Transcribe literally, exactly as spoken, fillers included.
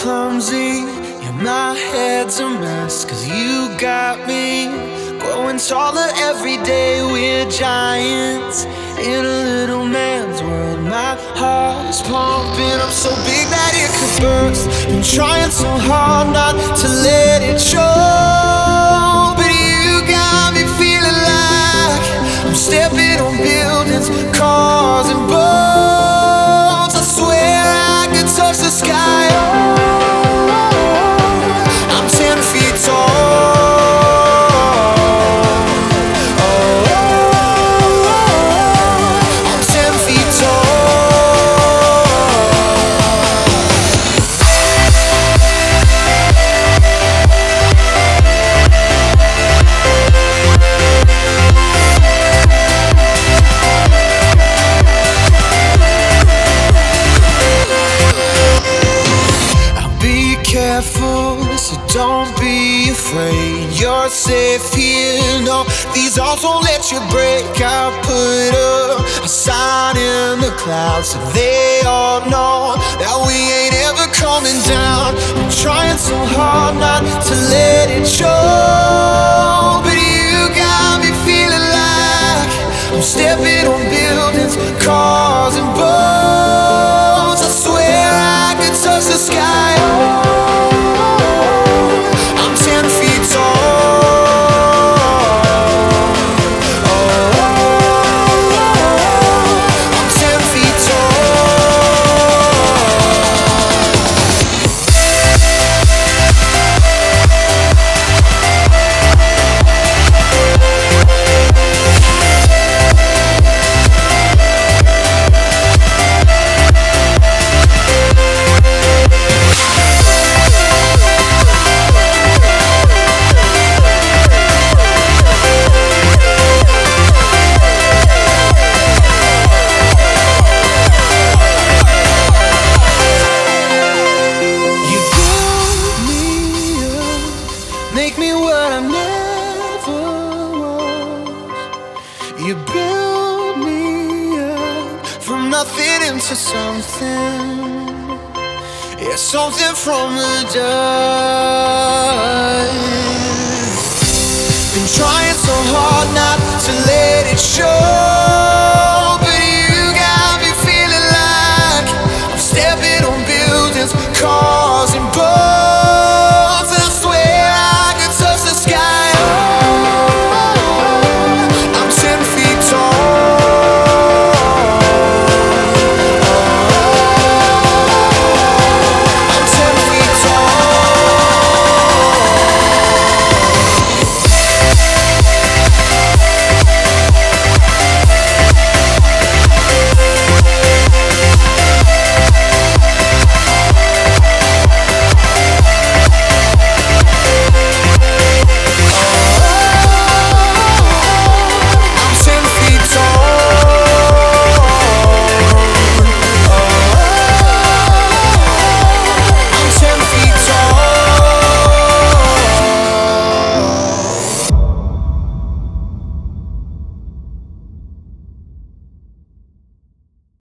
clumsy, yeah, my head's a mess. Cause you got me growing taller every day. We're giants in a little man's world. My heart is pumping up so big that it could burst. Been trying so hard not to let it show, but you got me feeling like I'm stepping on buildings, cars and boats. I swear I could touch the sky. Oh, I'm ten feet tall. Oh, I'm ten feet careful, so don't be afraid. You're safe here, no, these walls won't let you break. I put up a sign in the clouds so they all know that we ain't ever coming down. I'm trying so hard not to let it show, but you got me feeling like I'm stepping on buildings, cars and boats. I swear I could touch the sky. Make me what I never was. You build me up from nothing into something. Yeah, something from the dust. Been trying so hard